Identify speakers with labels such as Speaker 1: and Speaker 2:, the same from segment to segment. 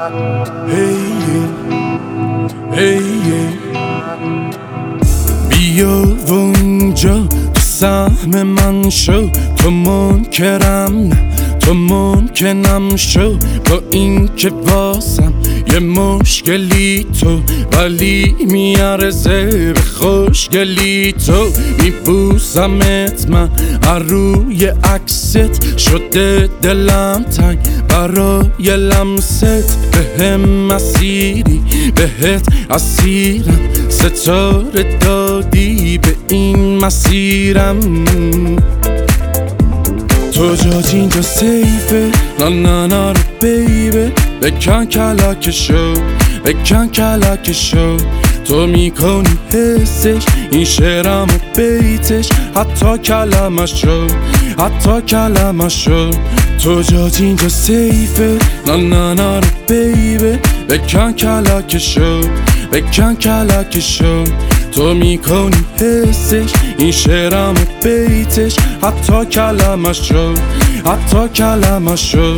Speaker 1: بیا و اونجا تو سهم من شو، تو منکرم نه تو ممکنم شو، با این که واسم یه مشکلی تو، ولی میارزه به خوشگلی تو. میبوسمت من روی عکست، شده دلم تنگ برای لمست. بهم مسیری بهت اسیرم، ستاره دادی به این مسیرم. تو جات اینجا سیفه، نه نه نه بیبه. بکن کلکشو بکن کلکشو، تو میکنی حسش این شعرم و بیتش، حتی کلمشو حتی کلمشو. تو جات اینجا سیفه، نه نه نه بیبه. بکن کلکشو بکن کلکشو، تو میکنی حسش این شعرم و بیتش، حتی کلمشو حتی کلمشو.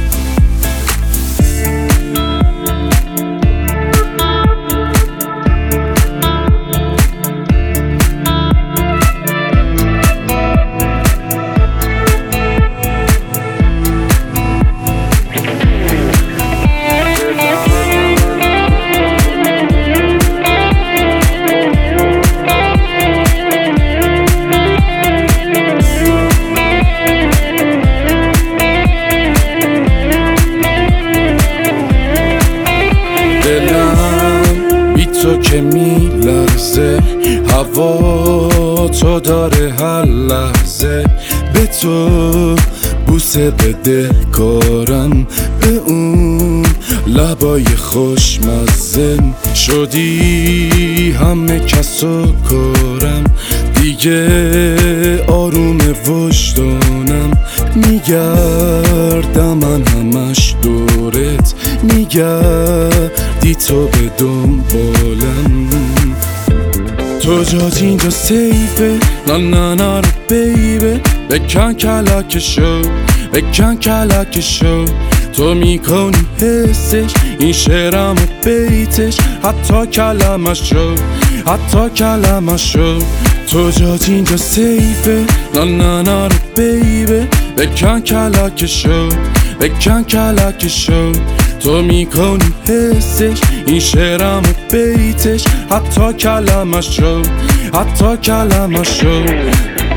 Speaker 1: بی تو که میلرزه، هوا تو داره هر لحظه. به تو بوسه بده کارم، به اون لبای خوشمزه. شدی همه کسو کارم، دیگه آروم وجدانم. میگردم من همش دورت، میگردی تو به دنبالم. تو جات اینجا سیفه، نه نه نه بیبه. بکن کلکشو بکن کلکشو، تو میکنی حسش این شعرم و بیتش، حتی کلمشو حتی کلمشو. تو جات اینجا سیفه، نه نه نه بیبه. بکن کلکشو بکن کلکشو، تو میکنی حسش این شعرم و بیتش، حتی کلمشو حتی کلمشو.